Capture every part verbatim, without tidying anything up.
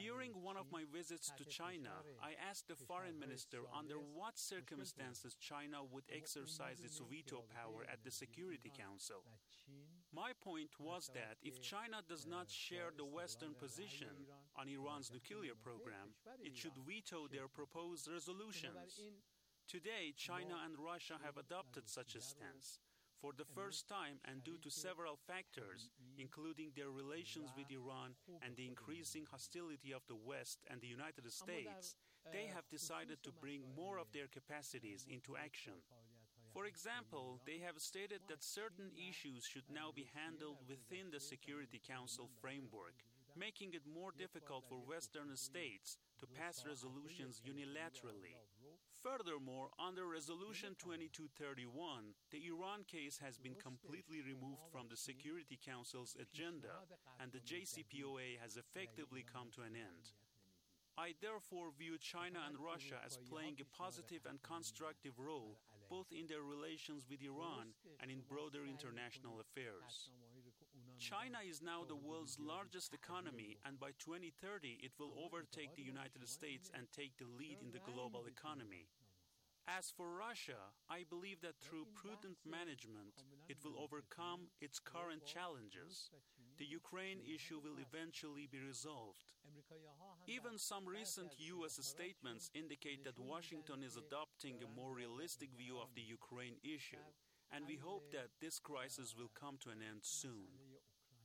During one of my visits to China, I asked the foreign minister under what circumstances China would exercise its veto power at the Security Council. My point was that if China does not share the Western position on Iran's nuclear program, it should veto their proposed resolutions. Today, China and Russia have adopted such a stance. For the first time, and due to several factors, including their relations with Iran and the increasing hostility of the West and the United States, they have decided to bring more of their capacities into action. For example, they have stated that certain issues should now be handled within the Security Council framework, making it more difficult for Western states to pass resolutions unilaterally. Furthermore, under Resolution twenty-two thirty-one, the Iran case has been completely removed from the Security Council's agenda, and the J C P O A has effectively come to an end. I therefore view China and Russia as playing a positive and constructive role both in their relations with Iran and in broader international affairs. China is now the world's largest economy, and by twenty thirty it will overtake the United States and take the lead in the global economy. As for Russia, I believe that through prudent management, it will overcome its current challenges. The Ukraine issue will eventually be resolved. Even some recent U S statements indicate that Washington is adopting a more realistic view of the Ukraine issue, and we hope that this crisis will come to an end soon.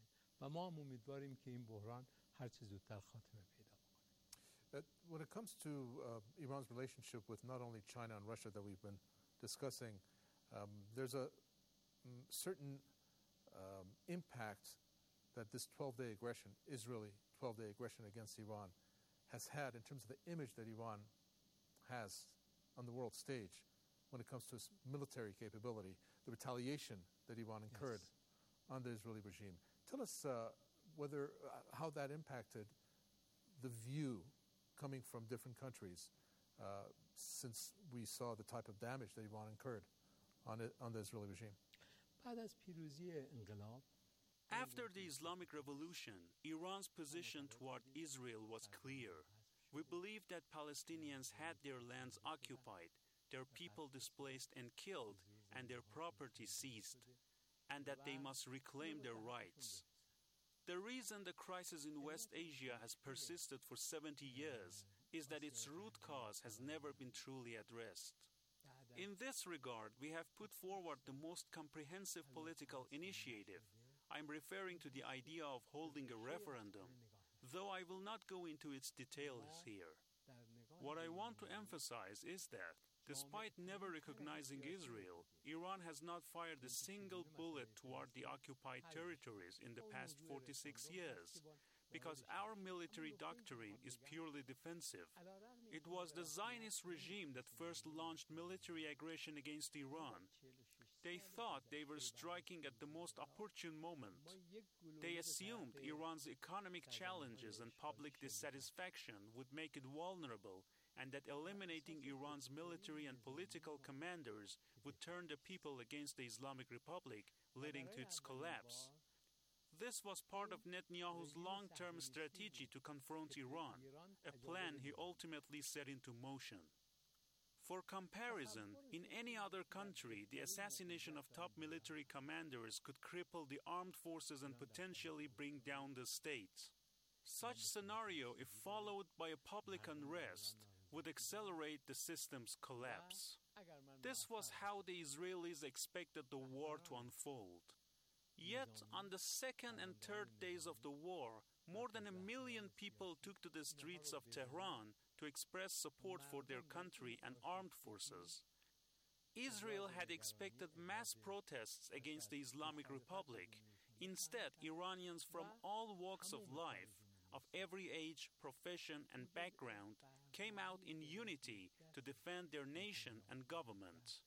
Uh, when it comes to uh, Iran's relationship with not only China and Russia that we've been discussing, um, there's a um, certain um, impact that this twelve-day aggression, Israeli twelve-day aggression against Iran, has had in terms of the image that Iran has on the world stage when it comes to its military capability, the retaliation that Iran incurred yes. on the Israeli regime. Tell us uh, whether uh, how that impacted the view coming from different countries, uh, since we saw the type of damage that Iran incurred on, it, on the Israeli regime. After the Islamic Revolution, Iran's position toward Israel was clear. We believed that Palestinians had their lands occupied, their people displaced and killed, and their property seized, and that they must reclaim their rights. The reason the crisis in West Asia has persisted for seventy years is that its root cause has never been truly addressed. In this regard, we have put forward the most comprehensive political initiative. I'm referring to the idea of holding a referendum, though I will not go into its details here. What I want to emphasize is that, despite never recognizing Israel, Iran has not fired a single bullet toward the occupied territories in the past forty-six years, because our military doctrine is purely defensive. It was the Zionist regime that first launched military aggression against Iran. They thought they were striking at the most opportune moment. They assumed Iran's economic challenges and public dissatisfaction would make it vulnerable, and that eliminating Iran's military and political commanders would turn the people against the Islamic Republic, leading to its collapse. This was part of Netanyahu's long-term strategy to confront Iran, a plan he ultimately set into motion. For comparison, in any other country, the assassination of top military commanders could cripple the armed forces and potentially bring down the state. Such scenario, if followed by a public unrest, would accelerate the system's collapse. This was how the Israelis expected the war to unfold. Yet, on the second and third days of the war, more than a million people took to the streets of Tehran to express support for their country and armed forces. Israel had expected mass protests against the Islamic Republic. Instead, Iranians from all walks of life, of every age, profession, and background, came out in unity to defend their nation and government.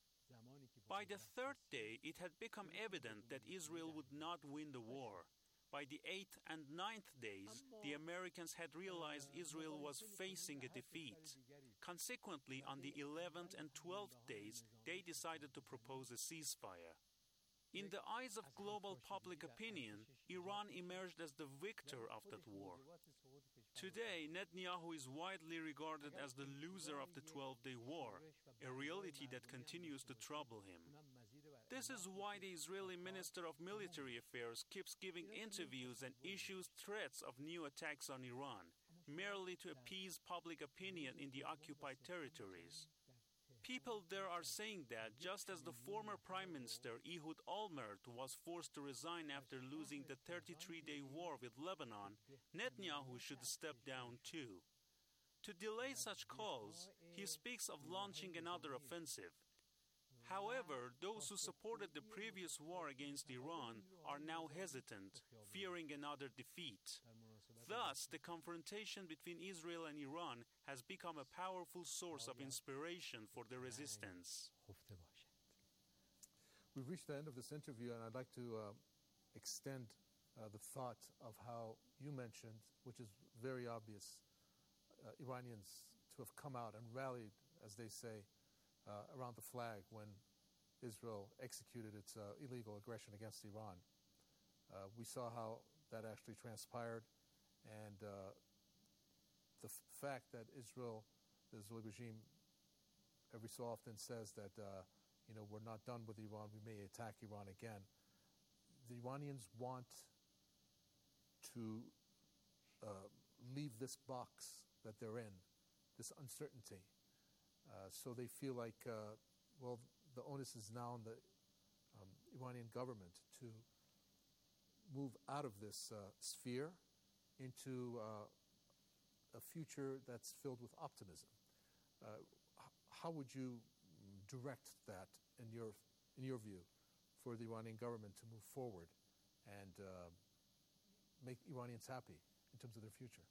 By the third day, it had become evident that Israel would not win the war. By the eighth and ninth days, the Americans had realized Israel was facing a defeat. Consequently, on the eleventh and twelfth days, they decided to propose a ceasefire. In the eyes of global public opinion, Iran emerged as the victor of that war. Today, Netanyahu is widely regarded as the loser of the twelve-day war, a reality that continues to trouble him. This is why the Israeli Minister of Military Affairs keeps giving interviews and issues threats of new attacks on Iran, merely to appease public opinion in the occupied territories. People there are saying that just as the former Prime Minister Ehud Olmert was forced to resign after losing the thirty-three-day war with Lebanon, Netanyahu should step down too. To delay such calls, he speaks of launching another offensive. However, those who supported the previous war against Iran are now hesitant, fearing another defeat. Thus, the confrontation between Israel and Iran has become a powerful source of inspiration for the resistance. We've reached the end of this interview, and I'd like to uh, extend uh, the thought of how you mentioned, which is very obvious, uh, Iranians to have come out and rallied, as they say, uh, around the flag when Israel executed its uh, illegal aggression against Iran. Uh, we saw how that actually transpired. And uh, the f- fact that Israel, the Israeli regime, every so often says that, uh, you know, we're not done with Iran, we may attack Iran again. The Iranians want to uh, leave this box that they're in, this uncertainty. Uh, so they feel like, uh, well, the onus is now on the um, Iranian government to move out of this uh, sphere into uh, a future that's filled with optimism. Uh, h- how would you direct that, in your in your view, for the Iranian government to move forward and uh, make Iranians happy in terms of their future?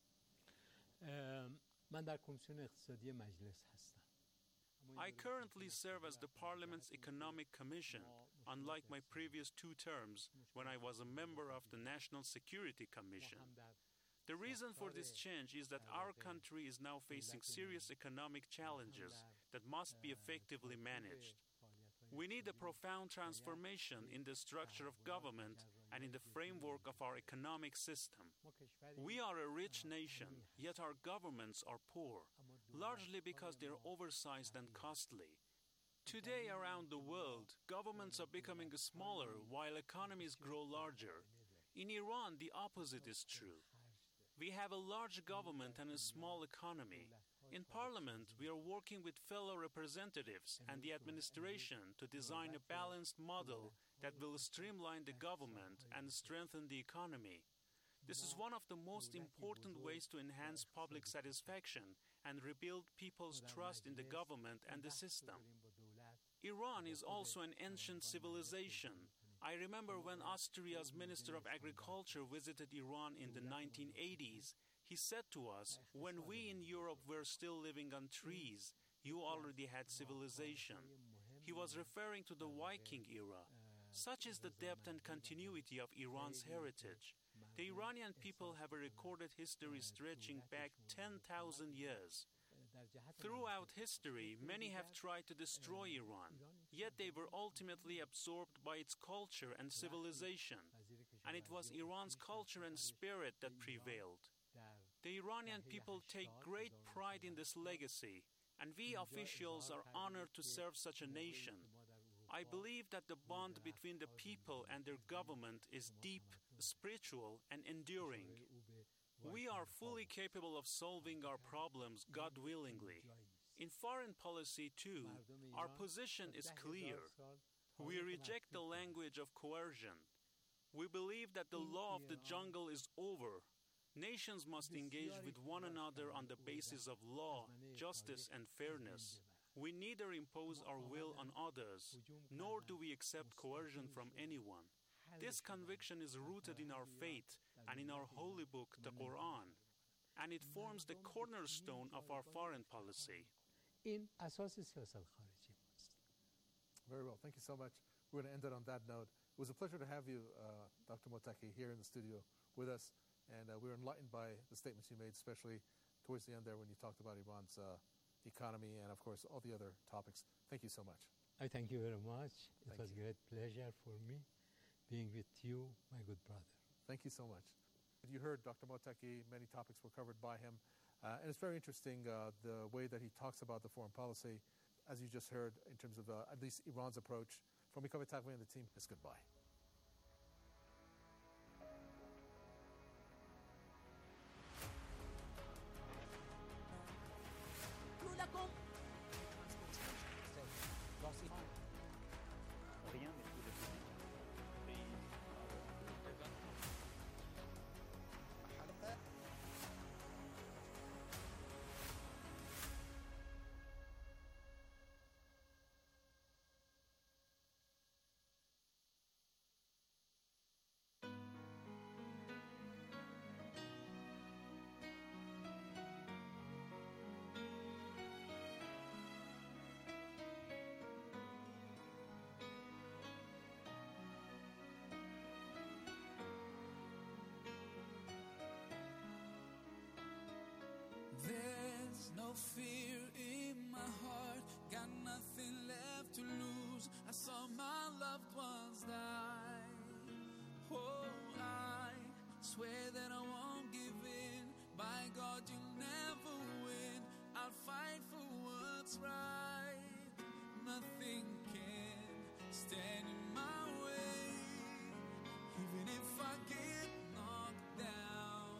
من در کمیسیون اقتصادی مجلس هستم. I currently serve as the Parliament's Economic Commission, unlike my previous two terms when I was a member of the National Security Commission. The reason for this change is that our country is now facing serious economic challenges that must be effectively managed. We need a profound transformation in the structure of government and in the framework of our economic system. We are a rich nation, yet our governments are poor, largely because they're oversized and costly. Today around the world, governments are becoming smaller while economies grow larger. In Iran, the opposite is true. We have a large government and a small economy. In Parliament, we are working with fellow representatives and the administration to design a balanced model that will streamline the government and strengthen the economy. This is one of the most important ways to enhance public satisfaction and rebuild people's trust in the government and the system. Iran is also an ancient civilization. I remember when Austria's Minister of Agriculture visited Iran in the nineteen eighties, he said to us, when we in Europe were still living on trees, you already had civilization. He was referring to the Viking era. Such is the depth and continuity of Iran's heritage. The Iranian people have a recorded history stretching back ten thousand years. Throughout history, many have tried to destroy Iran, yet they were ultimately absorbed by its culture and civilization, and it was Iran's culture and spirit that prevailed. The Iranian people take great pride in this legacy, and we officials are honored to serve such a nation. I believe that the bond between the people and their government is deep, spiritual, and enduring. We are fully capable of solving our problems, God willingly. In foreign policy, too, our position is clear. We reject the language of coercion. We believe that the law of the jungle is over. Nations must engage with one another on the basis of law, justice, and fairness. We neither impose our will on others, nor do we accept coercion from anyone. This conviction is rooted in our faith and in our holy book, the Quran, and it forms the cornerstone of our foreign policy. این اساس سیاست خارجی ماست. Very well. Thank you so much. We're going to end it on that note. It was a pleasure to have you, uh, Doctor Mottaki, here in the studio with us, and uh, we were enlightened by the statements you made, especially towards the end there when you talked about Iran's uh, economy and, of course, all the other topics. Thank you so much. I thank you very much. It Thank was a you. great pleasure for me being with you, my good brother. Thank you so much. You heard Doctor Mottaki, many topics were covered by him. Uh, and it's very interesting uh, the way that he talks about the foreign policy, as you just heard, in terms of uh, at least Iran's approach. From Mikovet Takvi and the team, it's goodbye. There's no fear in my heart, got nothing left to lose. I saw my loved ones die. Oh, I swear that I won't give in. By God, you'll never win. I'll fight for what's right. Nothing can stand in my way, even if I get knocked down.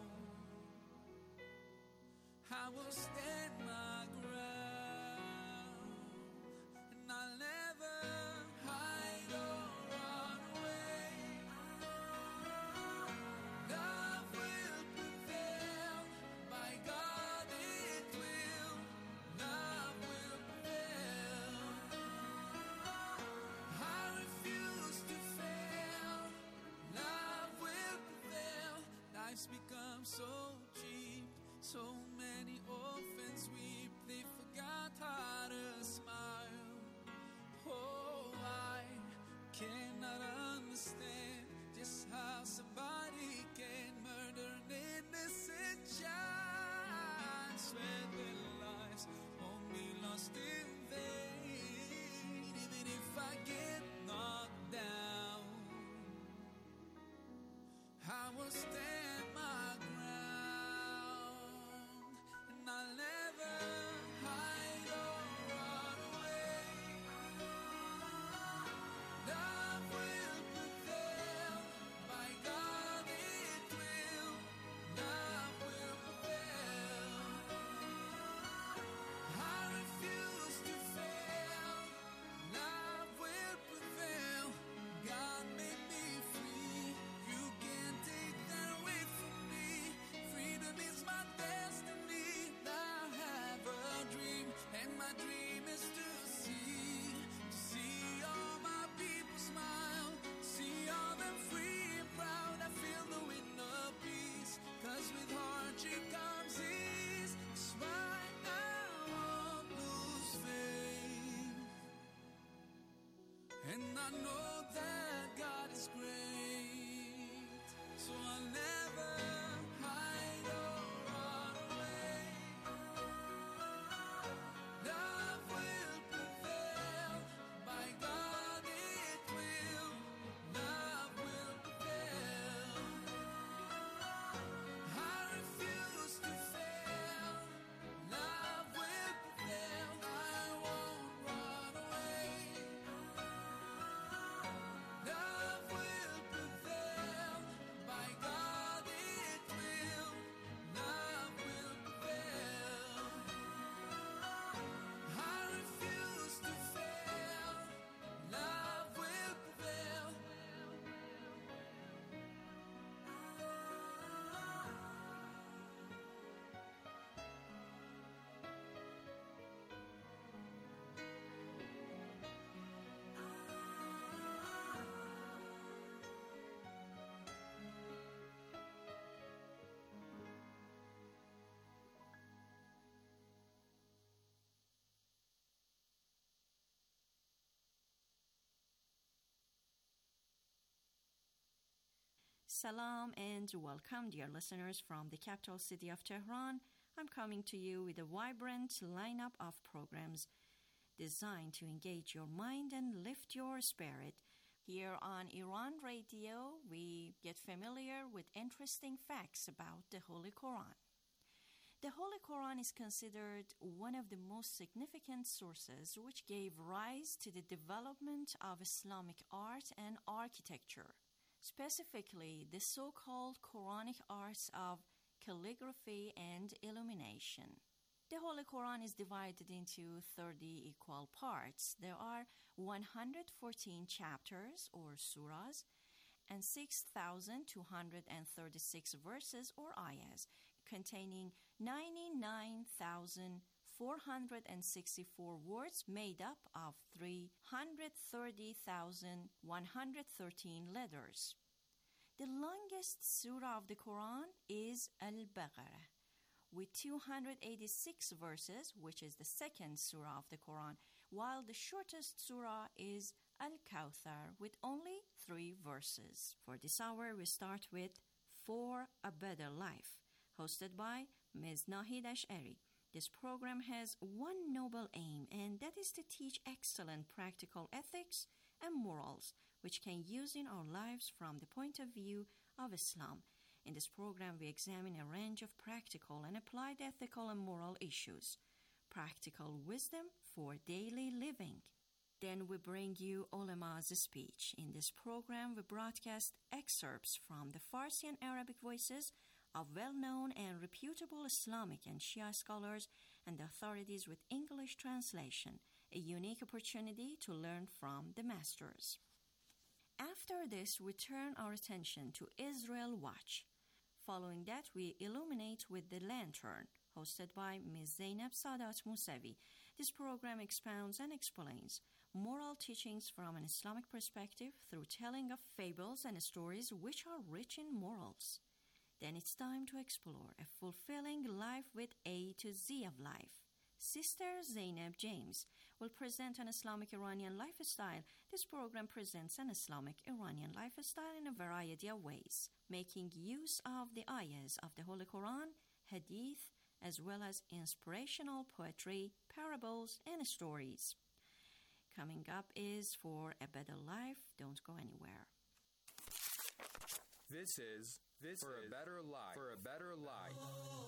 I will stand my ground, and I'll never hide or run away. Love will prevail, by God it will. Love will prevail. I refuse to fail. Love will prevail. Life's become so cheap, so many orphans weep, they forgot how to smile. Oh, I cannot understand just how somebody can murder an innocent child. Swear their lives won't be lost in vain, even if I get knocked down. I will stand my ground, and I'll never hide or run away. Love will prevail, by God it will. Love will prevail. I refuse to fail. Love will prevail. God made me free. You can't take that away from me. Freedom is my destiny. I have a dream, and my dream is to see, to see all my people smile, see all them free and proud. I feel the wind of peace, 'cause with hardship comes ease. That's why I won't lose faith, and I know that God is great, so I'll never hide or run away. Love will prevail, by God it will. Love will prevail. I refuse to fail. Love will prevail. I won't run away. Love will prevail, by God it will. Love will prevail. I refuse to fail. Love will prevail. Salam and welcome, dear listeners, from the capital city of Tehran. I'm coming to you with a vibrant lineup of programs designed to engage your mind and lift your spirit Here on Iran Radio, we get familiar with interesting facts about the Holy Quran. The Holy Quran is considered one of the most significant sources which gave rise to the development of Islamic art and architecture, specifically the so-called Quranic arts of calligraphy and illumination. The Holy Quran is divided into thirty equal parts. There are one hundred fourteen chapters or surahs and six thousand two hundred thirty-six verses or ayahs, containing ninety-nine thousand four hundred sixty-four words made up of three hundred thirty thousand one hundred thirteen letters. The longest surah of the Quran is Al-Baqarah, with two hundred eighty-six verses, which is the second surah of the Quran, while the shortest surah is Al-Kawthar, with only three verses. For this hour, we start with For a Better Life, hosted by Miz Nahid Ash'ari. This program has one noble aim, and that is to teach excellent practical ethics and morals, which can use in our lives from the point of view of Islam. In this program, we examine a range of practical and applied ethical and moral issues, practical wisdom for daily living. Then we bring you ulama's speech. In this program, we broadcast excerpts from the Farsi and Arabic voices of well-known and reputable Islamic and Shia scholars and authorities with English translation, a unique opportunity to learn from the masters. After this, we turn our attention to Israel Watch. Following that, we illuminate with The Lantern, hosted by Miz Zainab Sadat Musavi. This program expounds and explains moral teachings from an Islamic perspective through telling of fables and stories which are rich in morals. Then it's time to explore a fulfilling life with A to Z of life. Sister Zainab James will present an Islamic Iranian lifestyle. This program presents an Islamic Iranian lifestyle in a variety of ways, making use of the ayahs of the Holy Quran, hadith, as well as inspirational poetry, parables, and stories. Coming up is For a Better Life. Don't go anywhere. This is this For is a Better Life. For a Better Life.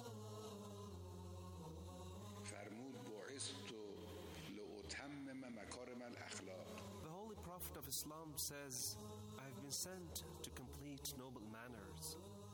فرمود بعثت لأتمم مكارم الأخلاق. The Holy Prophet of Islam says, I have been sent to complete noble manners.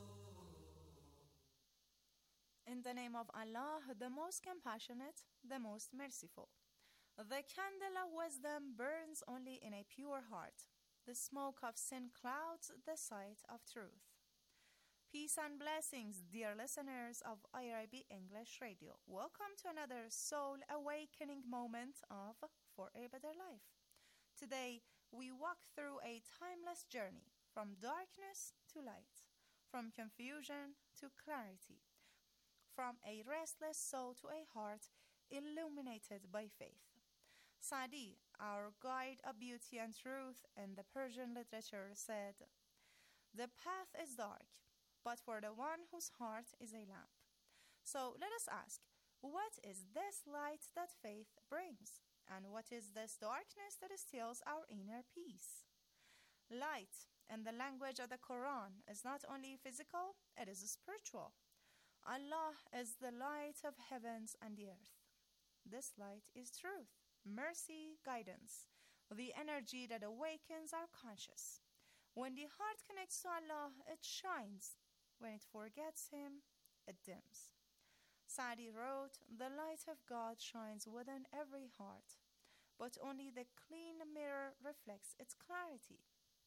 In the name of Allah, the most compassionate, the most merciful. The candle of wisdom burns only in a pure heart. The smoke of sin clouds the sight of truth. Peace and blessings, dear listeners of I R I B English Radio. Welcome to another soul-awakening moment of For a Better Life. Today, we walk through a timeless journey from darkness to light, from confusion to clarity, from a restless soul to a heart illuminated by faith. Sadi, our guide of beauty and truth in the Persian literature, said, "The path is dark, but for the one whose heart is a lamp." So let us ask, what is this light that faith brings? And what is this darkness that steals our inner peace? Light, in the language of the Quran, is not only physical, it is spiritual. Allah is the light of heavens and the earth. This light is truth, mercy, guidance, the energy that awakens our conscience. When the heart connects to Allah, it shines. When it forgets Him, it dims. Sa'di wrote, "The light of God shines within every heart, but only the clean mirror reflects its clarity."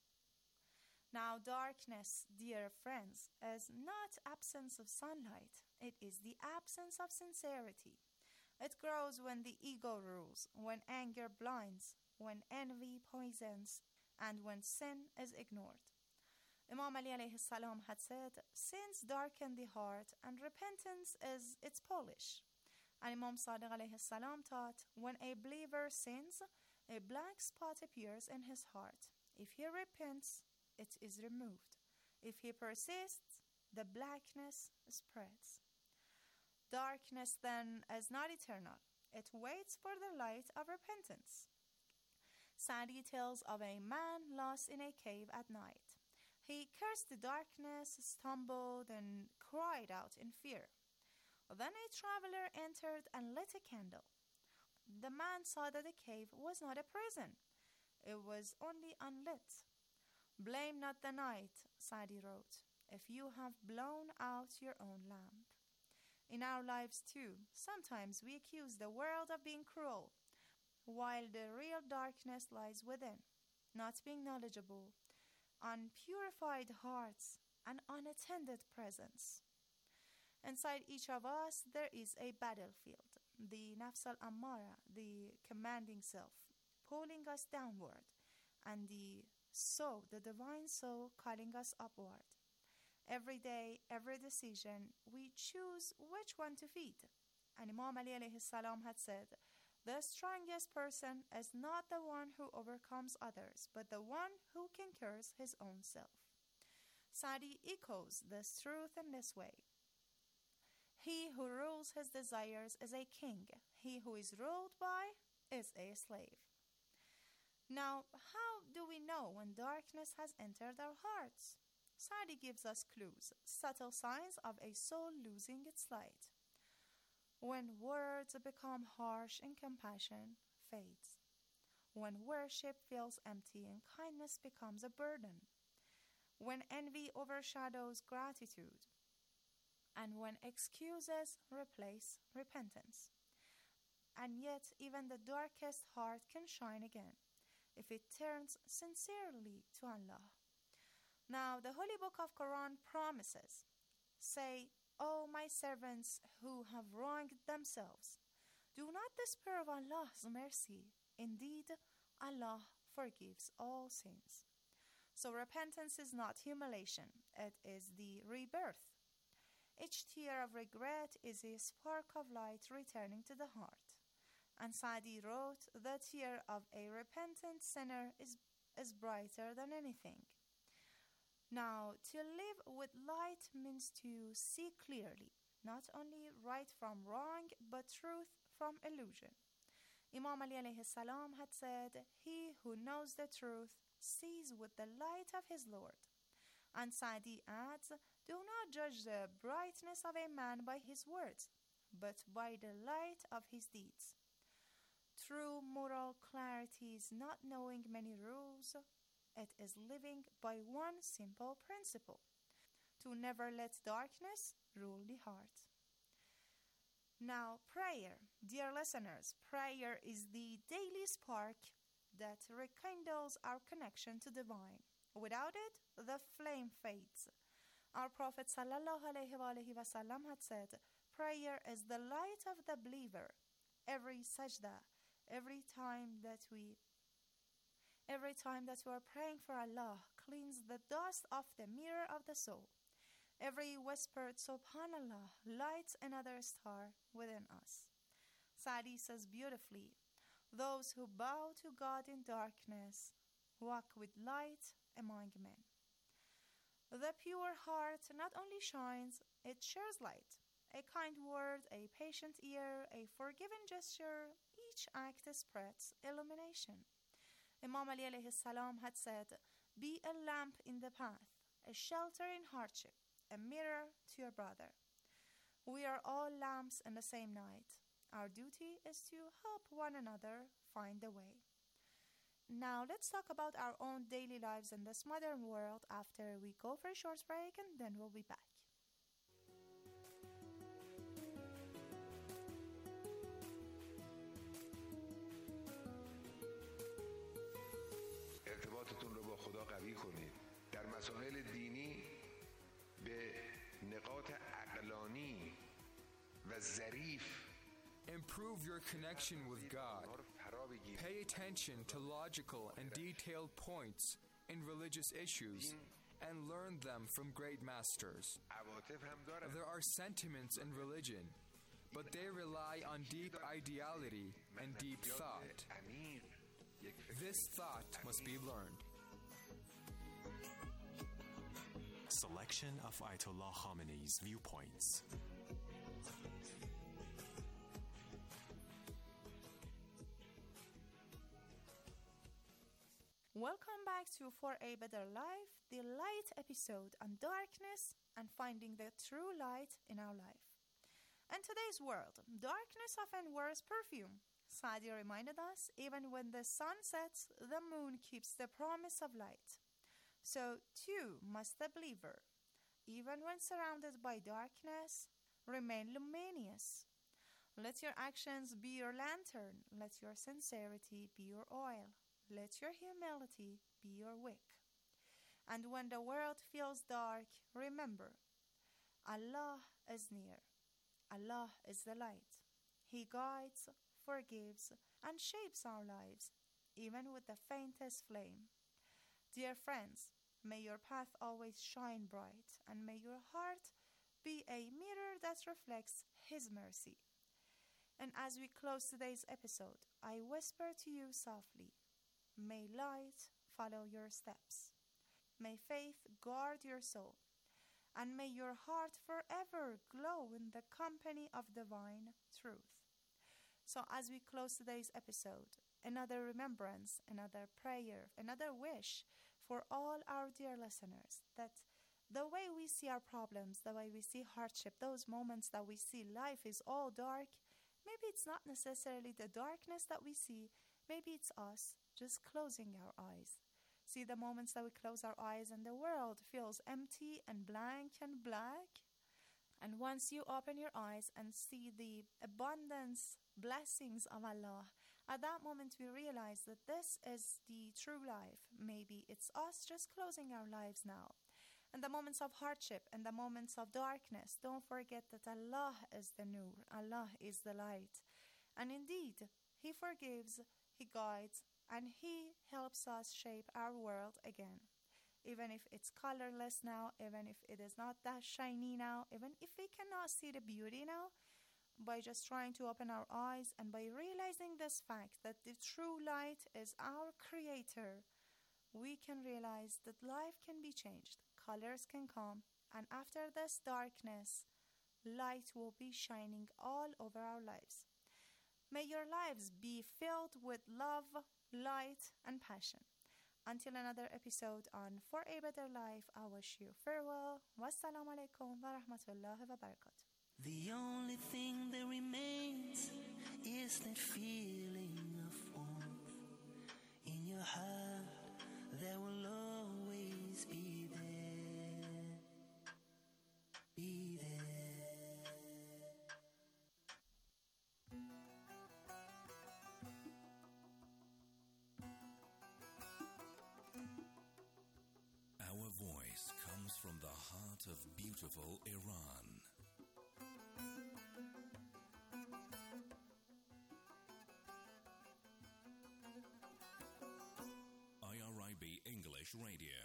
Now, darkness, dear friends, is not absence of sunlight. It is the absence of sincerity. It grows when the ego rules, when anger blinds, when envy poisons, and when sin is ignored. Imam Ali alayhi salam had said, "Sins darken the heart, and repentance is its polish." And Imam Sadiq alayhi salam taught, when a believer sins, a black spot appears in his heart. If he repents, it is removed. If he persists, the blackness spreads. Darkness, then, is not eternal. It waits for the light of repentance. Sa'di tells of a man lost in a cave at night. He cursed the darkness, stumbled, and cried out in fear. Then a traveler entered and lit a candle. The man saw that the cave was not a prison. It was only unlit. Blame not the night, Sa'di wrote, if you have blown out your own lamp. In our lives too, sometimes we accuse the world of being cruel, while the real darkness lies within, not being knowledgeable, unpurified hearts, and unattended presence. Inside each of us there is a battlefield, the nafs al-ammara, the commanding self, pulling us downward, and the soul, the divine soul, calling us upward. Every day, every decision, we choose which one to feed. And Imam Ali alayhi salam had said, the strongest person is not the one who overcomes others, but the one who conquers his own self. Sa'di echoes this truth in this way. He who rules his desires is a king. He who is ruled by is a slave. Now, how do we know when darkness has entered our hearts? Sa'di gives us clues, subtle signs of a soul losing its light. When words become harsh and compassion fades. When worship feels empty and kindness becomes a burden. When envy overshadows gratitude. And when excuses replace repentance. And yet, even the darkest heart can shine again if it turns sincerely to Allah. Now, the Holy Book of Quran promises, say, O my servants who have wronged themselves, do not despair of Allah's mercy. Indeed, Allah forgives all sins. So repentance is not humiliation, it is the rebirth. Each tear of regret is a spark of light returning to the heart. And Sa'di wrote, the tear of a repentant sinner is, is brighter than anything. Now, to live with light means to see clearly, not only right from wrong, but truth from illusion. Imam Ali alayhi salam had said, he who knows the truth sees with the light of his Lord. And Sa'di adds, do not judge the brightness of a man by his words, but by the light of his deeds. True moral clarity is not knowing many rules. It is living by one simple principle, to never let darkness rule the heart. Now, prayer, dear listeners, prayer is the daily spark that rekindles our connection to divine. Without it, the flame fades. Our Prophet sallallahu alaihi wasallam had said, prayer is the light of the believer. Every sajda, every time that we Every time that we are praying for Allah, cleans the dust off the mirror of the soul. Every whispered Subhanallah lights another star within us. Sa'di says beautifully, those who bow to God in darkness walk with light among men. The pure heart not only shines, it shares light. A kind word, a patient ear, a forgiving gesture, each act spreads illumination. Imam Ali alayhi salam had said, be a lamp in the path, a shelter in hardship, a mirror to your brother. We are all lamps in the same night. Our duty is to help one another find the way. Now let's talk about our own daily lives in this modern world after we go for a short break, and then we'll be back. ارتباطتون رو با خدا قوی کنید. در مسائل دینی به نقاط عقلانی و ظریف Improve your connection with God. Pay attention to logical and detailed points in religious issues and learn them from great masters. There are sentiments in religion, but they rely on deep ideality and deep thought. This thought must be learned. Selection of Ayatollah Khamenei's viewpoints. Welcome back to For a Better Life, the light episode on darkness and finding the true light in our life. In today's world, darkness often wears perfume. Sadi reminded us, even when the sun sets, the moon keeps the promise of light. So, too must the believer, even when surrounded by darkness, remain luminous. Let your actions be your lantern. Let your sincerity be your oil. Let your humility be your wick. And when the world feels dark, remember, Allah is near. Allah is the light. He guides, forgives, and shapes our lives, even with the faintest flame. Dear friends, may your path always shine bright, and may your heart be a mirror that reflects His mercy. And as we close today's episode, I whisper to you softly, may light follow your steps. May faith guard your soul. And may your heart forever glow in the company of divine truth. So as we close today's episode, another remembrance, another prayer, another wish for all our dear listeners, that the way we see our problems, the way we see hardship, those moments that we see life is all dark, maybe it's not necessarily the darkness that we see, maybe it's us just closing our eyes. See the moments that we close our eyes and the world feels empty and blank and black. And once you open your eyes and see the abundance, blessings of Allah, at that moment we realize that this is the true life. Maybe it's us just closing our lives now. And the moments of hardship and the moments of darkness, don't forget that Allah is the Nur, Allah is the light. And indeed, He forgives, He guides, and He helps us shape our world again. Even if it's colorless now, even if it is not that shiny now, even if we cannot see the beauty now, by just trying to open our eyes and by realizing this fact that the true light is our Creator, we can realize that life can be changed, colors can come, and after this darkness, light will be shining all over our lives. May your lives be filled with love, light, and passion. Until another episode on For a Better Life, I wish you farewell. Wassalamu alaikum wa rahmatullahi wa barakatuh. The only thing that remains is that feeling of warmth in your heart that will always be there, be there. Our voice comes from the heart of beautiful Iran. I R I B English Radio.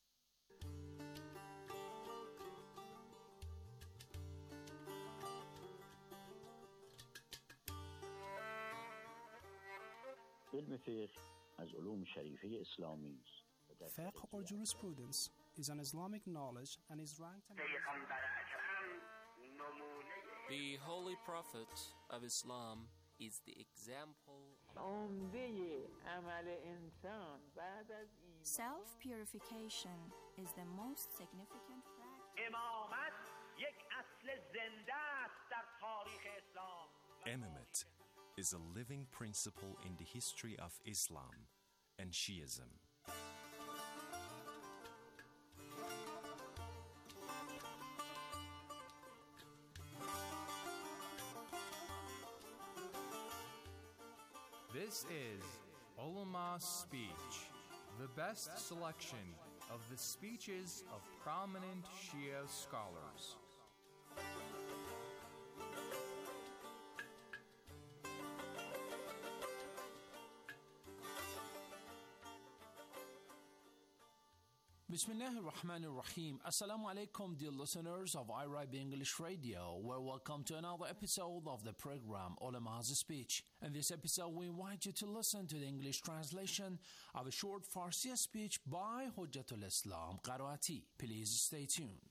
علم فقه از علوم شریفه اسلامی است. Fiqh or jurisprudence is an Islamic knowledge and is ranked. The Holy Prophet of Islam is the example. Self-purification is the most significant fact. Imamate is a living principle in the history of Islam and Shiism. This is Ulama Speech, the best selection of the speeches of prominent Shia scholars. Bismillah ar-Rahman ar-Rahim. Assalamu alaikum, dear listeners of I R I B English Radio. Well, welcome to another episode of the program Ulama's Speech. In this episode, we invite you to listen to the English translation of a short Farsi speech by Hujjatul Islam Qaraati. Please stay tuned.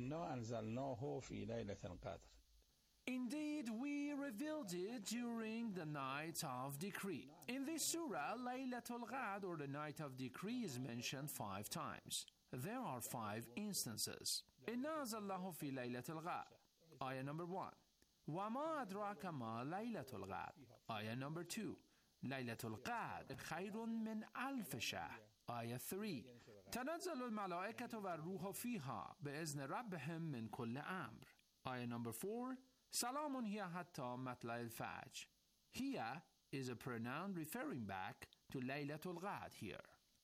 إنا أنزلناه في ليلة القدر. Indeed, we revealed it during the night of decree. In this surah, Laylatul Qadr, or the night of decree, is mentioned five times. There are five instances. إِنَّا أَنزَلْنَاهُ فِي لَيْلَةِ الْقَدْرِ Ayah number one. وَمَا أَدْرَاكَ مَا لَيْلَةُ الْقَدْرِ Ayah number two. لَيْلَةُ الْقَدْرِ خَيْرٌ مِّنْ أَلْفِ شَهْرٍ Ayah three. تَنَزَّلُ الْمَلَائِكَةُ وَالرُّوحُ فِيهَا بِإِذْنِ رَبِّهِم مِّن كُلِّ أَمْرٍ Ayah number four. Salamun hiya hatta matla al-fajr. Hiya is a pronoun referring back to Laylatul Qadr here.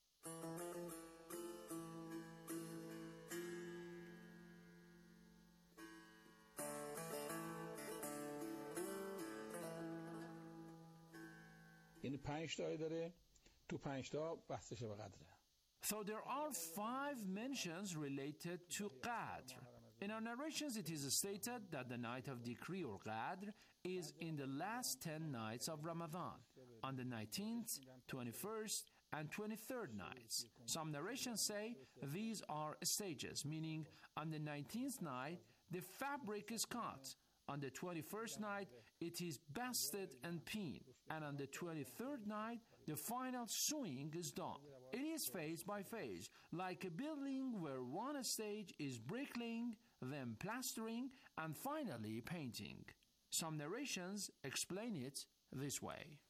یعنی پنج تایی داره تو پنج تا بحثش به قدره. So there are five mentions related to Qadr. In our narrations, it is stated that the night of decree or Qadr is in the last ten nights of Ramadan, on the nineteenth, twenty-first, and twenty-third nights. Some narrations say these are stages, meaning on the nineteenth night, the fabric is cut. On the twenty-first night, it is basted and pinned. And on the twenty-third night, the final sewing is done. It is phase by phase, like a building where one stage is bricklaying, then plastering, and finally painting. Some narrations explain it this way.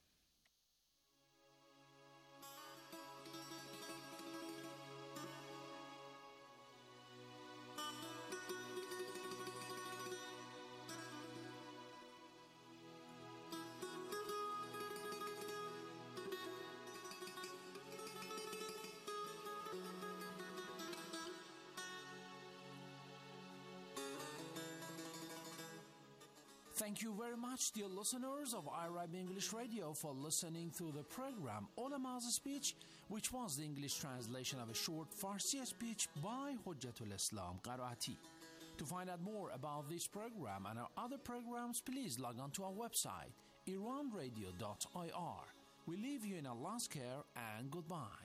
Thank you very much, dear listeners of Arab English Radio, for listening to the program Ulama's Speech, which was the English translation of a short Farsi speech by Hujjatul Islam Qaraati. To find out more about this program and our other programs, please log on to our website, iran radio dot I R. We leave you in Allah's care and goodbye.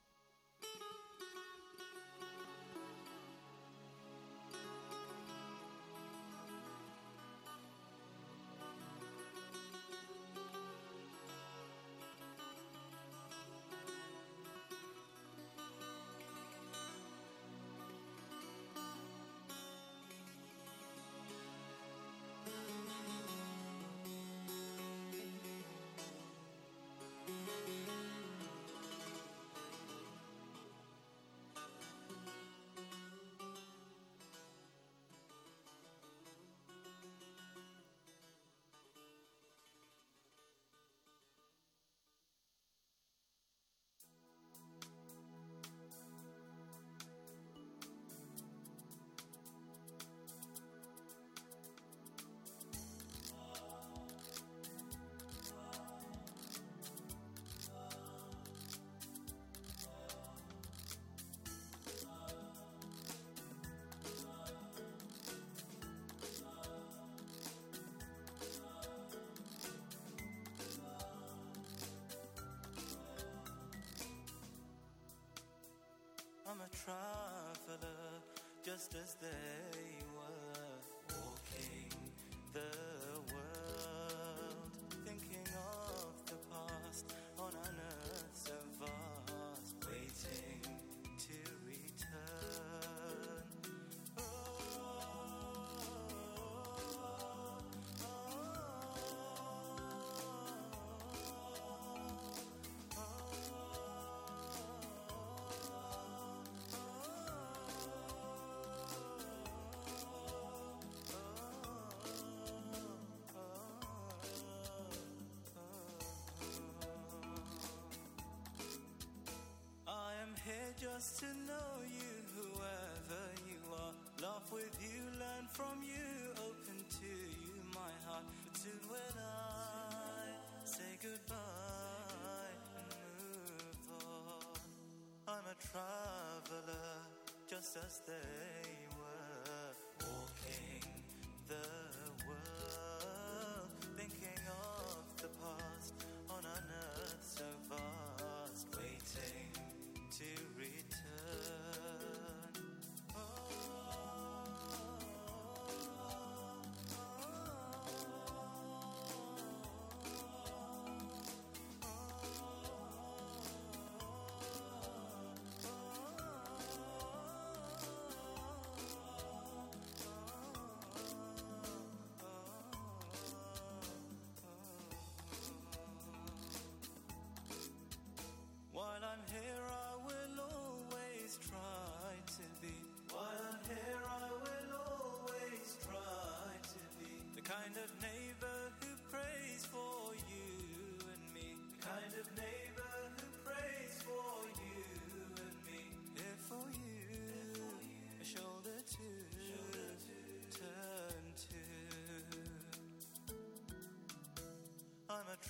I'm a traveler, just as they were, walking the world, thinking of the past on an earth so vast, waiting to return. Oh, here just to know you, whoever you are. Laugh with you, learn from you, open to you my heart. But soon when I say goodbye and move on, I'm a traveler, just as they were, walking the world, thinking of the past on an earth so vast, waiting to return. Oh,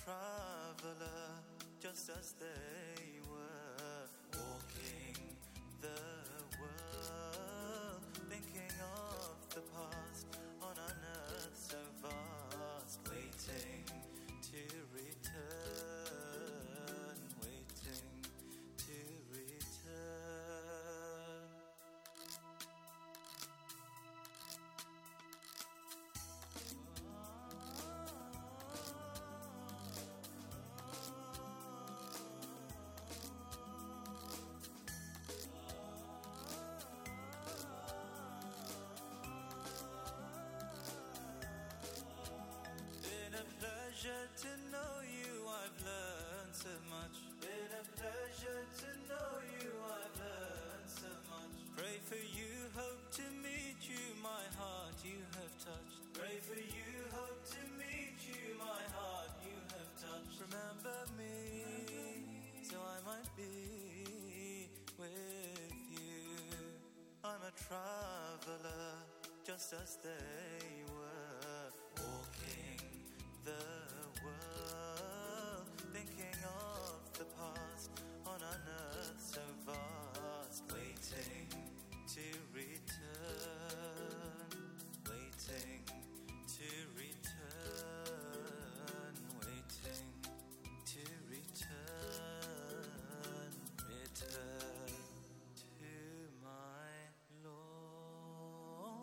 traveler, just as they were, walking the world, thinking of the past on an earth so vast, waiting to return, waiting to return. Been a pleasure to know you, I've learned so much. Been a pleasure to know you, I've learned so much. Pray for you, hope to meet you, my heart you have touched. Pray for you, hope to meet you, my heart you have touched. Remember me, so I might be with you. I'm a traveler, just as they were, walking the world, thinking of the past on an earth so vast, waiting to return, waiting to return, waiting to return, return to my Lord.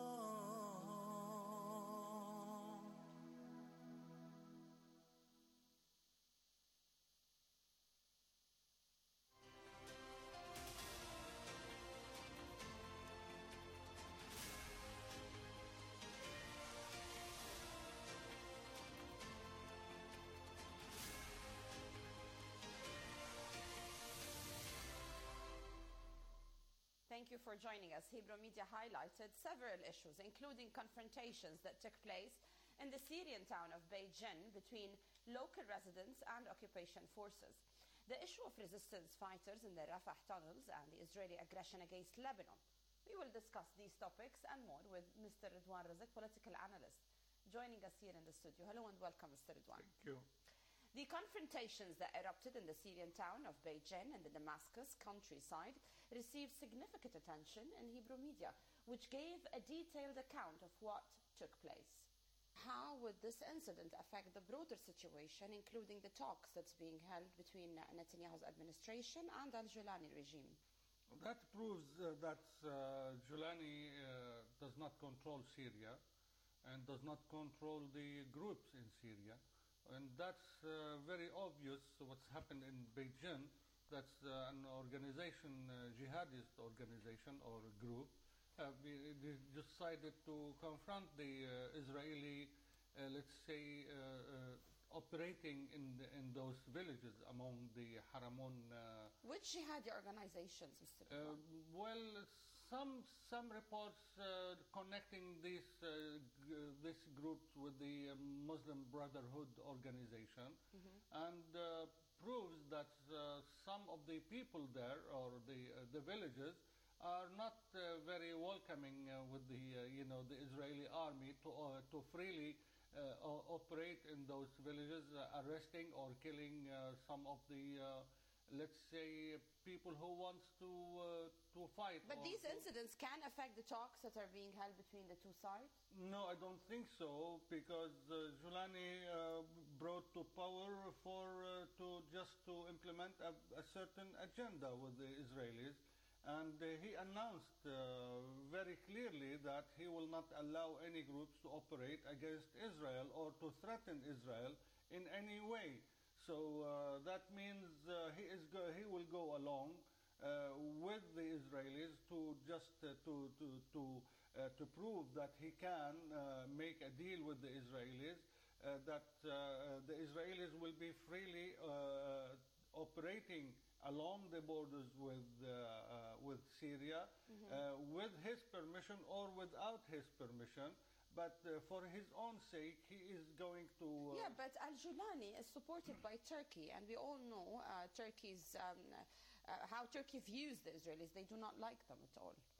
Thank you for joining us. Hebrew Media highlighted several issues, including confrontations that took place in the Syrian town of Beijing between local residents and occupation forces, the issue of resistance fighters in the Rafah tunnels, and the Israeli aggression against Lebanon. We will discuss these topics and more with Mister Ridwan Rizk, political analyst, joining us here in the studio. Hello and welcome, Mister Ridwan. Thank you. The confrontations that erupted in the Syrian town of Beijing and the Damascus countryside received significant attention in Hebrew media, which gave a detailed account of what took place. How would this incident affect the broader situation, including the talks that's being held between Netanyahu's administration and al-Julani regime? That proves uh, that uh, Julani uh, does not control Syria and does not control the groups in Syria. And that's uh, very obvious what's happened in Beijing. That's uh, an organization, uh, jihadist organization or group, uh, we, they decided to confront the uh, Israeli, uh, let's say, uh, uh, operating in the, in those villages among the Haramon. Uh, Which jihadi organizations, Mister Uh, well, some some reports uh, connecting these uh, g- these groups with the uh, Muslim Brotherhood organization, Mhm. and uh, proves that uh, some of the people there or the uh, the villages are not uh, very welcoming uh, with the uh, you know the Israeli army to uh, to freely uh, o- operate in those villages, uh, arresting or killing uh, some of the uh, let's say people who wants to uh, to fight. But or these to- incidents can affect the talks that are being held between the two sides? No, I don't think so, because uh, Julani uh, brought to power for uh, to just to implement a, a certain agenda with the Israelis, and uh, he announced uh, very clearly that he will not allow any groups to operate against Israel or to threaten Israel in any way. So uh, that means uh, he is go- he will go along uh, with the Israelis to just uh, to to to uh, to prove that he can uh, make a deal with the Israelis, uh, that uh, the Israelis will be freely uh, operating along the borders with uh, uh, with Syria, Mhm. uh, with his permission or without his permission. But uh, for his own sake, he is going to. Uh, Yeah, but al-Julani is supported by Turkey, and we all know uh, Turkey's um, uh, how Turkey views the Israelis. They do not like them at all.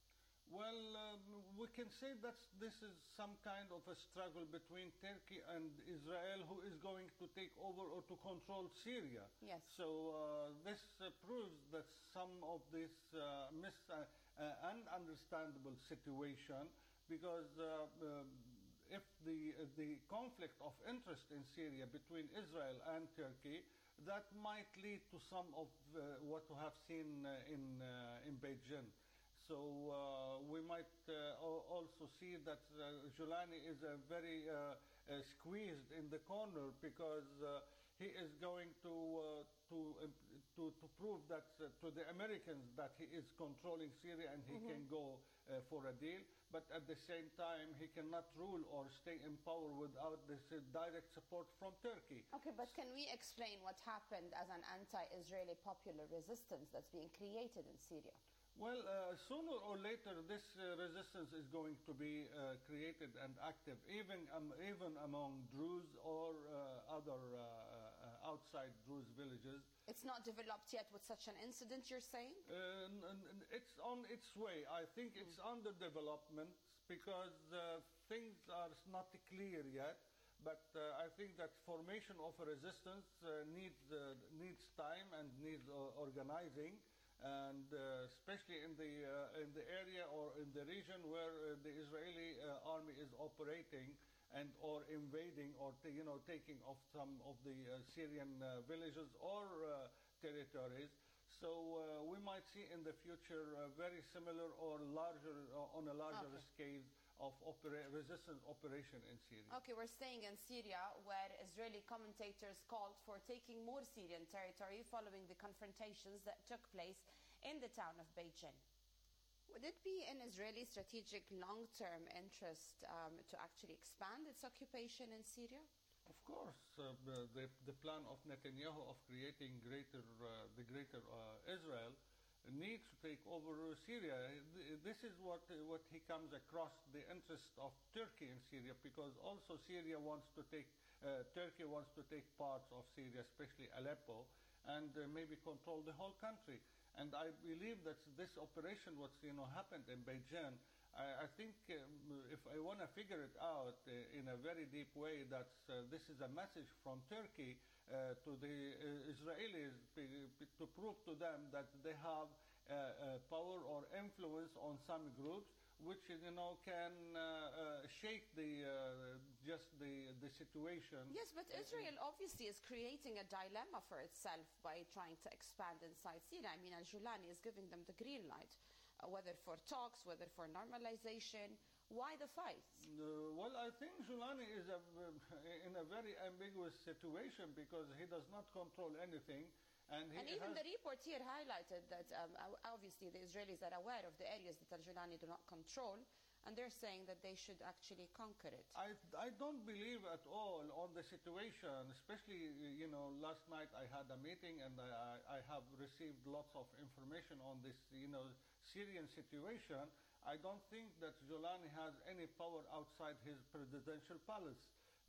Well, um, we can say that this is some kind of a struggle between Turkey and Israel, who is going to take over or to control Syria. Yes. So uh, this uh, proves that some of this uh, mis uh, uh, ununderstandable situation, because uh, uh, if the uh, the conflict of interest in Syria between Israel and Turkey, that might lead to some of uh, what we have seen uh, in uh, in Beijing. So uh, we might uh, also see that uh, Julani is uh, very uh, uh, squeezed in the corner, because uh, he is going to uh, to, uh, to to prove that uh, to the Americans that he is controlling Syria and he Mm-hmm. can go uh, for a deal. But at the same time, he cannot rule or stay in power without this uh, direct support from Turkey. Okay, but can we explain what happened as an anti-Israeli popular resistance that's being created in Syria? Well, uh, sooner or later, this uh, resistance is going to be uh, created and active, even um, even among Druze or uh, other uh, uh, outside Druze villages. It's not developed yet with such an incident, you're saying? Uh, n- n- it's on its way. I think it's under development, because uh, things are not clear yet. But uh, I think that formation of a resistance uh, needs uh, needs time and needs uh, organizing. And uh, especially in the uh, in the area or in the region where uh, the Israeli uh, army is operating and or invading or t- you know taking off some of the uh, Syrian uh, villages or uh, territories. So uh, we might see in the future uh, very similar or larger uh, on a larger Okay. scale of opera- resistance operation in Syria. Okay, we're staying in Syria, where Israeli commentators called for taking more Syrian territory following the confrontations that took place in the town of Beijing. Would it be in Israeli strategic long-term interest um, to actually expand its occupation in Syria? Of course, uh, the, the the plan of Netanyahu of creating greater uh, the greater uh, Israel needs to take over Syria. Th- This is what uh, what he comes across the interest of Turkey in Syria, because also Syria wants to take uh, Turkey wants to take parts of Syria, especially Aleppo, and uh, maybe control the whole country. And I believe that this operation, what's you know happened in Beijing, I, I think um, if I want to figure it out uh, in a very deep way, that uh, this is a message from Turkey uh, to the uh, Israelis p- p- to prove to them that they have uh, uh, power or influence on some groups, which you know can uh, uh, shake the uh, just the the situation. Yes, but Israel obviously is creating a dilemma for itself by trying to expand inside Syria. I mean, Al-Julani is giving them the green light, uh, whether for talks, whether for normalization. Why the fight? Uh, well, I think Julani is a, in a very ambiguous situation, because he does not control anything. And, he And even has the report here highlighted that um, o- obviously the Israelis are aware of the areas that Al-Julani do not control, and they're saying that they should actually conquer it. I, I don't believe at all on the situation, especially, you know, last night I had a meeting and I, I have received lots of information on this, you know, Syrian situation. I don't think that Julani has any power outside his presidential palace.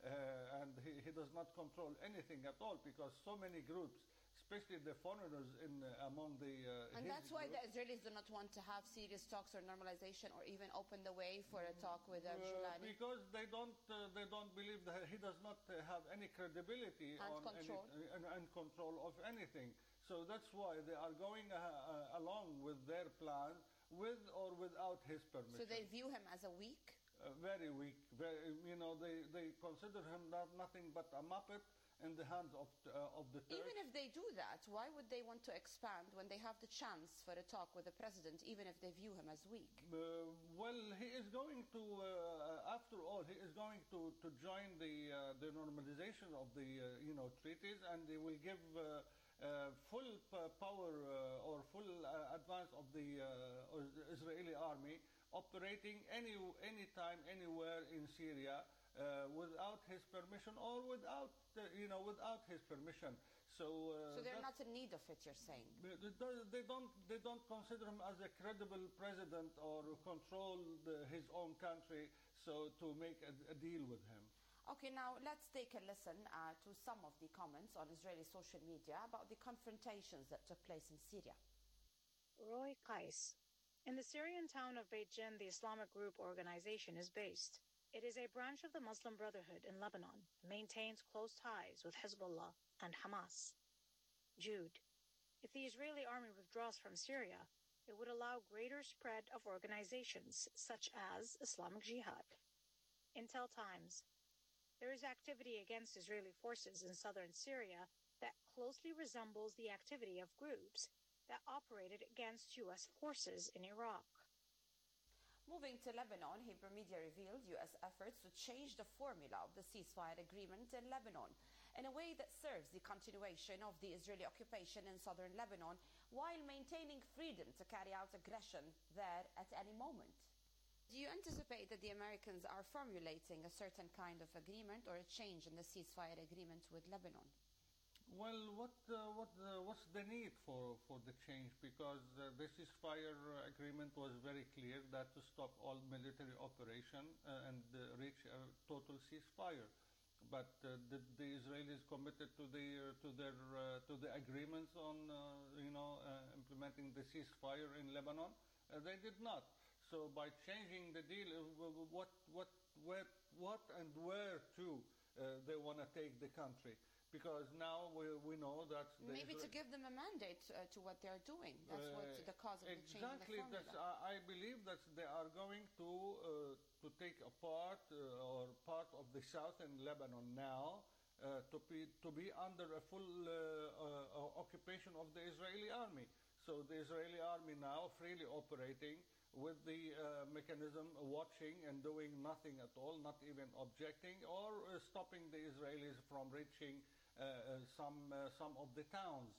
Uh, and he, he does not control anything at all, because so many groups, especially the foreigners in uh, among the uh, And his that's why group, the Israelis do not want to have serious talks or normalization, or even open the way for a talk with Uh, Al-Julani. because they don't uh, they don't believe that he does not uh, have any credibility And on control. any uh, and, and control of anything. So that's why they are going uh, uh, along with their plan, with or without his permission. So they view him as a weak? Uh, very weak. Very, you know, they, they consider him not, nothing but a muppet in the hands of uh, of the Turks. Even if they do that, why would they want to expand when they have the chance for a talk with the president, even if they view him as weak? Uh, well, he is going to, uh, after all, he is going to, to join the uh, the normalization of the uh, you know treaties, and they will give uh, uh, full p- power uh, or full uh, advance of the uh, Israeli army operating any anytime, anywhere in Syria. Uh, without his permission or without, uh, you know, without his permission. So, uh, So they're that's- not in need of it, you're saying? they do- they don't. They don't consider him as a credible president or control the, his own country. So to make a, a deal with him. Okay, now let's take a listen uh, to some of the comments on Israeli social media about the confrontations that took place in Syria. Roy Kais. In the Syrian town of Beit Jin, the Islamic group organization is based. It is a branch of the Muslim Brotherhood in Lebanon and maintains close ties with Hezbollah and Hamas. Jude. If the Israeli army withdraws from Syria, it would allow greater spread of organizations such as Islamic Jihad. Intel Times. There is activity against Israeli forces in southern Syria that closely resembles the activity of groups that operated against U S forces in Iraq. Moving to Lebanon, Hebrew Media revealed U S efforts to change the formula of the ceasefire agreement in Lebanon in a way that serves the continuation of the Israeli occupation in southern Lebanon while maintaining freedom to carry out aggression there at any moment. Do you anticipate that the Americans are formulating a certain kind of agreement or a change in the ceasefire agreement with Lebanon? Well, what uh, what uh, what's the need for, for the change? Because uh, the ceasefire agreement was very clear that to stop all military operation uh, and uh, reach a total ceasefire. But uh, the, the Israelis committed to the uh, to their uh, to the agreements on uh, you know uh, implementing the ceasefire in Lebanon. Uh, they did not. So by changing the deal, uh, what what where what and where to uh, they want to take the country? Because now we we know that maybe to give them a mandate uh, to what they're doing. That's uh, what the cause of exactly, the change in the formula. I, I believe that they are going to uh, to take a part uh, or part of the southern Lebanon now uh, to be to be under a full uh, uh, occupation of the Israeli army. So the Israeli army now freely operating with the uh, mechanism watching and doing nothing at all, not even objecting or uh, stopping the Israelis from reaching Uh, uh, some uh, some of the towns.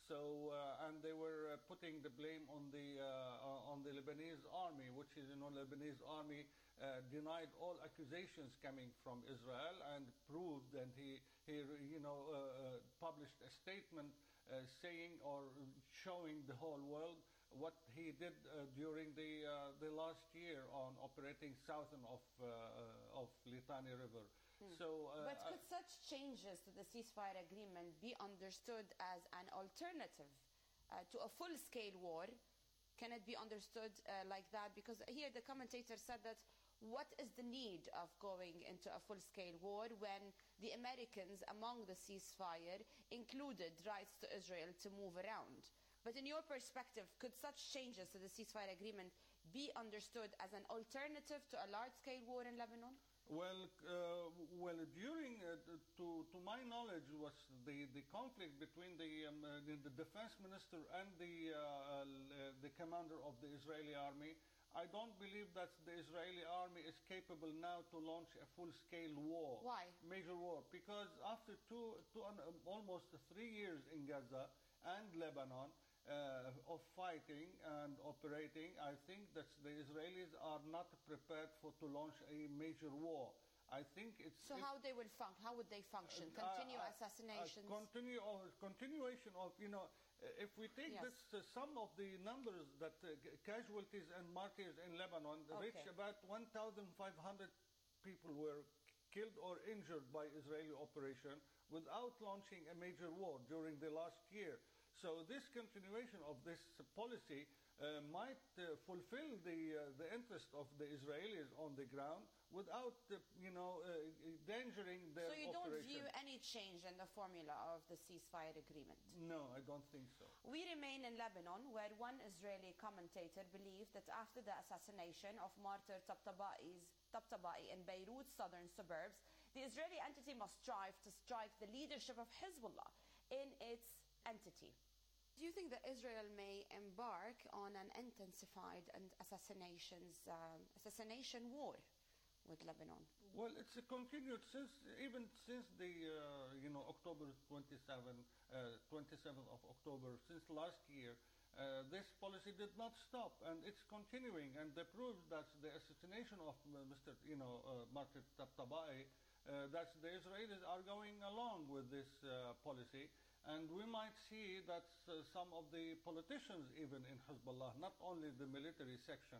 So uh, and they were uh, putting the blame on the uh, on the Lebanese army, which is, you know, Lebanese army uh, denied all accusations coming from Israel and proved, and he he you know uh, uh, published a statement uh, saying or showing the whole world what he did uh, during the uh, the last year on operating southern of uh, of Litani River. Hmm. So, uh, but could such changes to the ceasefire agreement be understood as an alternative uh, to a full-scale war? Can it be understood uh, like that? Because here the commentator said that what is the need of going into a full-scale war when the Americans among the ceasefire included rights to Israel to move around? But in your perspective, could such changes to the ceasefire agreement be understood as an alternative to a large-scale war in Lebanon? Well, uh, well, during, uh, to to my knowledge, was the, the conflict between the um, uh, the, the defense minister and the uh, uh, the commander of the Israeli army. I don't believe that the Israeli army is capable now to launch a full-scale war. Why? Major war, because after two, two um, almost three years in Gaza and Lebanon, Uh, of fighting and operating, I think that the Israelis are not prepared for to launch a major war. I think it's so. How they will fun- How would they function? Uh, Continue uh, assassinations. Uh, continue or continuation of you know. If we take Yes. this, uh, some of the numbers that uh, casualties and martyrs in Lebanon Okay. reach about one thousand five hundred people were killed or injured by Israeli operation without launching a major war during the last year. So this continuation of this policy uh, might uh, fulfill the uh, the interest of the Israelis on the ground without uh, you know uh, endangering their operation. So you operation. don't view any change in the formula of the ceasefire agreement? No, I don't think so. We remain in Lebanon, where one Israeli commentator believed that after the assassination of martyr Tabtabai's Tabtabai in Beirut's southern suburbs, the Israeli entity must strive to strike the leadership of Hezbollah in its entity. Do you think that Israel may embark on an intensified and assassinations um, assassination war with Lebanon? Well, it's a continued since even since the uh, you know October twenty-seventh, uh, twenty-seventh of October, since last year. Uh, this policy did not stop, and it's continuing. And the proof that the assassination of uh, Mister you know uh, Martyr Tabtabai, uh, that the Israelis are going along with this uh, policy. And we might see that uh, some of the politicians, even in Hezbollah, not only the military section,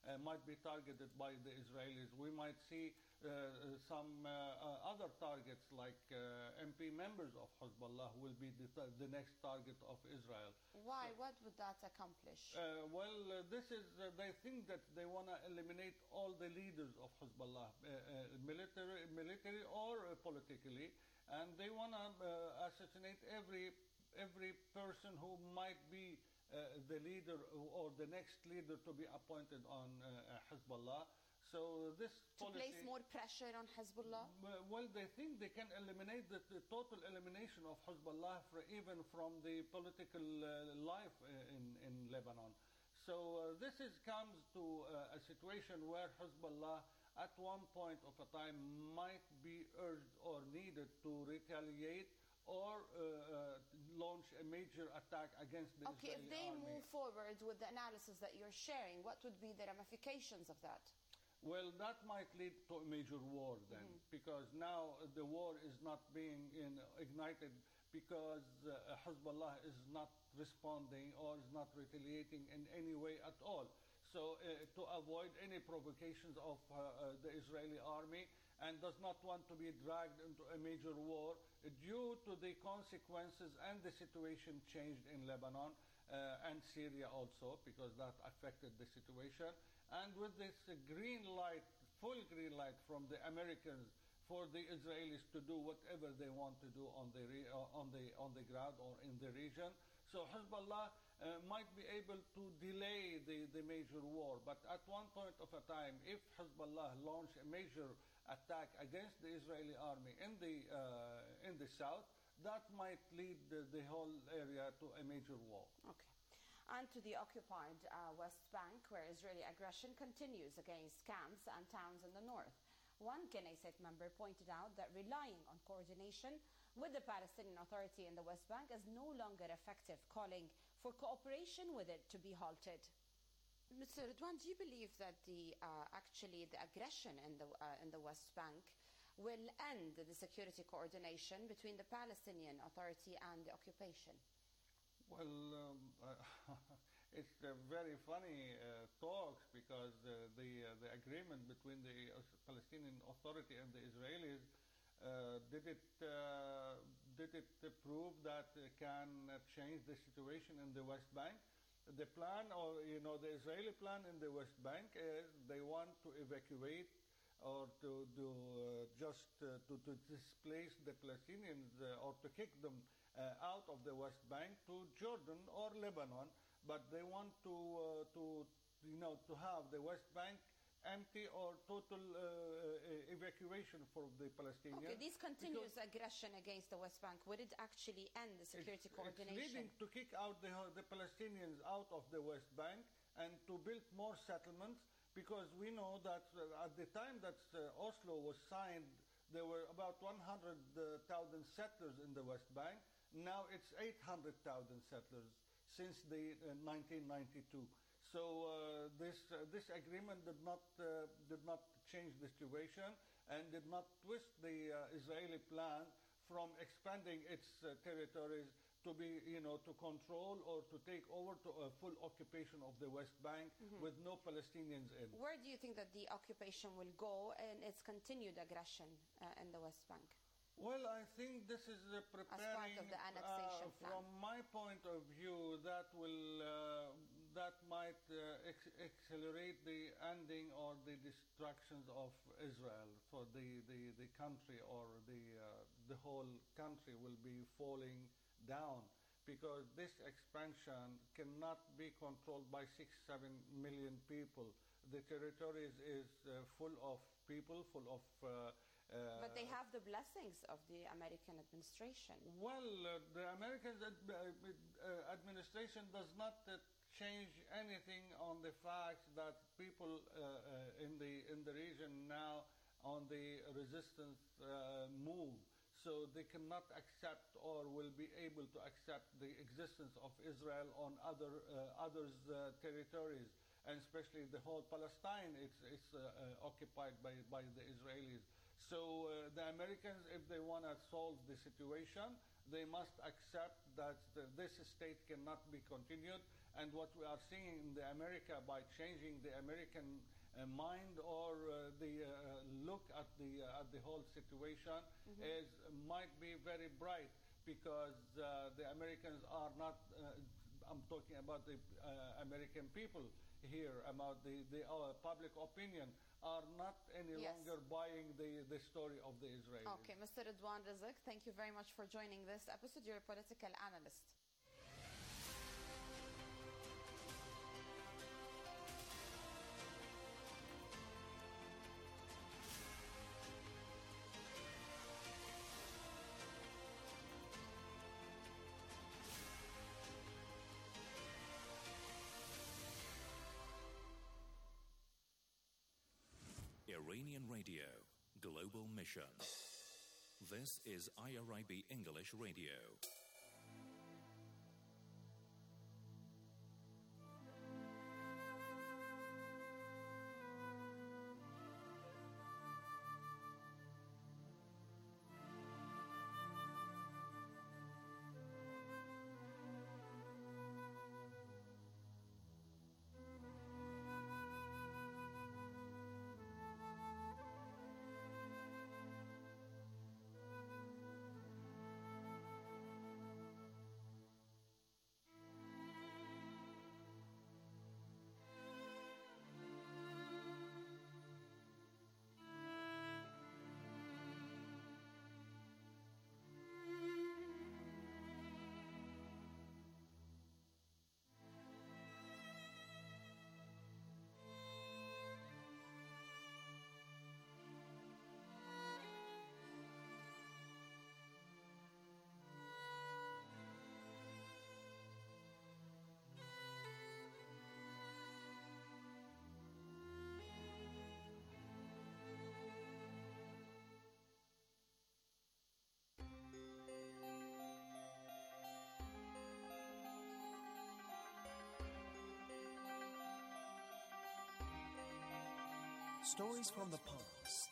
uh, might be targeted by the Israelis. We might see uh, uh, some uh, uh, other targets like uh, M P members of Hezbollah will be the, the next target of Israel. Why? What would that accomplish? Uh, well, uh, this is, uh, they think that they want to eliminate all the leaders of Hezbollah, uh, uh, military, military or uh, politically, and they want to uh, assassinate every, every person who might be uh, the leader or the next leader to be appointed on uh, Hezbollah. So this to policy, place more pressure on Hezbollah? Well, they think they can eliminate the, the total elimination of Hezbollah for, even from the political uh, life in, in Lebanon. So uh, this is, comes to uh, a situation where Hezbollah at one point of a time might be urged or needed to retaliate or uh, uh, launch a major attack against the okay, Israeli if they army. move forward with the analysis that you're sharing, what would be the ramifications of that? Well, that might lead to a major war then, mm-hmm. because now the war is not being in, ignited because uh, Hezbollah is not responding or is not retaliating in any way at all. So uh, to avoid any provocations of uh, uh, the Israeli army and does not want to be dragged into a major war uh, due to the consequences and the situation changed in Lebanon uh, and Syria also, because that affected the situation. And with this uh, green light, full green light from the Americans for the Israelis to do whatever they want to do on the re- uh, on the on the ground or in the region, so Hezbollah uh, might be able to delay the, the major war. But at one point of a time, if Hezbollah launch a major attack against the Israeli army in the uh, in the south, that might lead the, the whole area to a major war. Okay. And to the occupied uh, West Bank, where Israeli aggression continues against camps and towns in the north. One Knesset member pointed out that relying on coordination with the Palestinian Authority in the West Bank is no longer effective, calling for cooperation with it to be halted. Mister Ridwan, do you believe that the uh, actually the aggression in the uh, in the West Bank will end the security coordination between the Palestinian Authority and the occupation? Well, um, uh, it's uh, very funny uh, talks because uh, the uh, the agreement between the uh, Palestinian Authority and the Israelis uh, did it uh, did it prove that it can uh, change the situation in the West Bank? The plan, or you know, the Israeli plan in the West Bank is they want to evacuate or to do uh, just uh, to, to displace the Palestinians uh, or to kick them Uh, out of the West Bank to Jordan or Lebanon, but they want to uh, to you know to have the West Bank empty or total uh, uh, evacuation for the Palestinians. Okay, this continuous aggression against the West Bank, would it actually end the security it's, coordination? It's leading to kick out the, the Palestinians out of the West Bank and to build more settlements, because we know that uh, at the time that uh, Oslo was signed, there were about one hundred thousand settlers in the West Bank. Now it's eight hundred thousand settlers since the uh, nineteen ninety-two. So uh, this uh, this agreement did not uh, did not change the situation and did not twist the uh, Israeli plan from expanding its uh, territories to be, you know, to control or to take over to a full occupation of the West Bank mm-hmm. with no Palestinians in. Where do you think that the occupation will go and its continued aggression uh, in the West Bank? Well, I think this is uh, preparing, as part of the annexation uh, plan. From my point of view, that will uh, that might uh, ex- accelerate the ending or the destructions of Israel. For the, the, the country or the uh, the whole country will be falling down, because this expansion cannot be controlled by six, seven million people. The territory is, is uh, full of people, full of. Uh, Uh, but they have the blessings of the American administration. Well, uh, the American ad- uh, administration does not uh, change anything on the fact that people uh, uh, in the in the region now on the resistance uh, move, so they cannot accept or will be able to accept the existence of Israel on other uh, others' uh, territories, and especially the whole Palestine. It's it's uh, uh, occupied by by the Israelis. So uh, the Americans, if they want to solve the situation, they must accept that the, this state cannot be continued. And what we are seeing in the America by changing the American uh, mind or uh, the uh, look at the uh, at the whole situation mm-hmm. is might be very bright, because uh, the Americans are not. Uh, I'm talking about the uh, American people here, about the the uh, public opinion are not any yes. longer buying the the story of the Israelis. Okay, Mister Ridwan Rizk, thank you very much for joining this episode. You're a political analyst. Iranian Radio, Global Mission. This is I R I B English Radio. Stories from the past.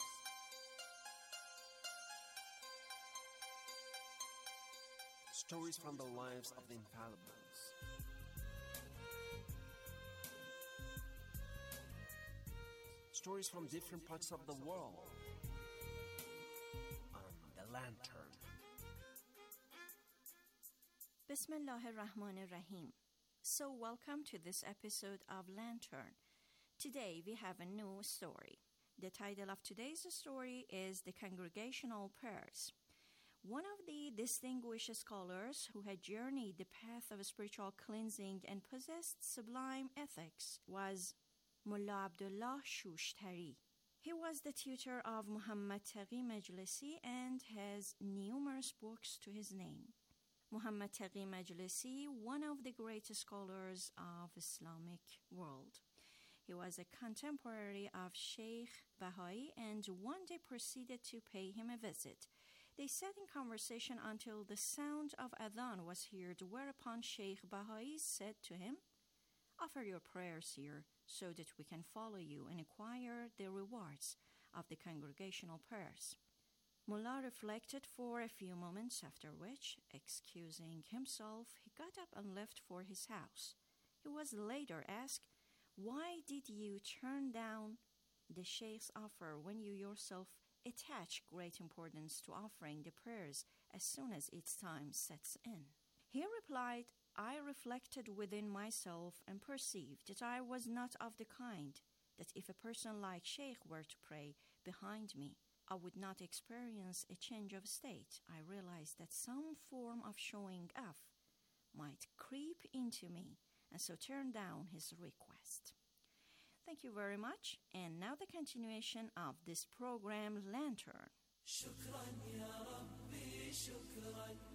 Stories from the lives of the infallibles. Stories from different parts of the world. On The Lantern. Bismillah ar-Rahman ar-Rahim. So welcome to this episode of Lantern. Today we have a new story. The title of today's story is The Congregational Prayers. One of the distinguished scholars who had journeyed the path of spiritual cleansing and possessed sublime ethics was Mullah Abdullah Shushtari. He was the tutor of Muhammad Taqi Majlisi and has numerous books to his name. Muhammad Taqi Majlisi, one of the greatest scholars of Islamic world. He was a contemporary of Sheikh Baha'i and one day proceeded to pay him a visit. They sat in conversation until the sound of adhan was heard, whereupon Sheikh Baha'i said to him, "Offer your prayers here so that we can follow you and acquire the rewards of the congregational prayers." Mullah reflected for a few moments, after which, excusing himself, he got up and left for his house. He was later asked, "Why did you turn down the Sheikh's offer when you yourself attach great importance to offering the prayers as soon as its time sets in?" He replied, "I reflected within myself and perceived that I was not of the kind that if a person like Sheikh were to pray behind me, I would not experience a change of state. I realized that some form of showing off might creep into me, and so turned down his request." Thank you very much. And now the continuation of this program, Lantern. شكرا يا ربي شكرا